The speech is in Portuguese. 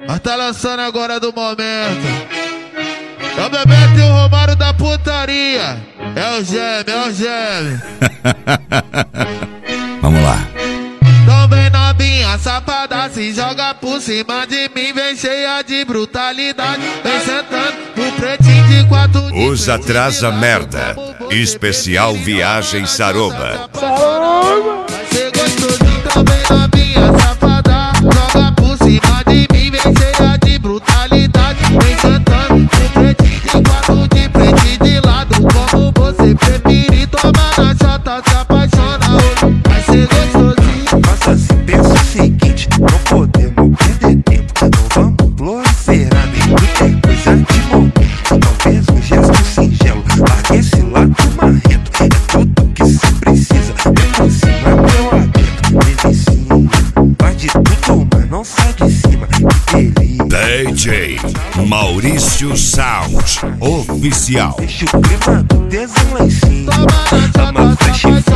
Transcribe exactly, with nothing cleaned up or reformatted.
Mas tá lançando agora do momento. É o Bebeto e o Romário da putaria. É o gêmeo, é o gêmeo. Vamos lá. Então vem novinha, safada, se joga por cima de mim. Vem cheia de brutalidade, vem sentando no pretinho de quatro. Os Atrasa Merda. Especial Viagem Saroba. Vai ser gostosinho, então vem novinha, safada, joga por cima de mim. Vem cheia de brutalidade, vem sentando no pretinho de quatro, de frente e de lado. Como você preferir, toma na chota, se apaixona hoje. Vai ser gostosinho. Faça assim, pensa o seguinte, não podemos perder tempo. Não vamos proliferar, nem ter coisa de momento. Talvez um gesto singelo, largue esse lado marrento. É tudo que se precisa, é por cima, meu aberto. Delicinha, faz de tudo, mas não sai de cima. Que delícia. D J Maurício Sound Oficial. Deixa o clima do tesão lá em cima. A má flecha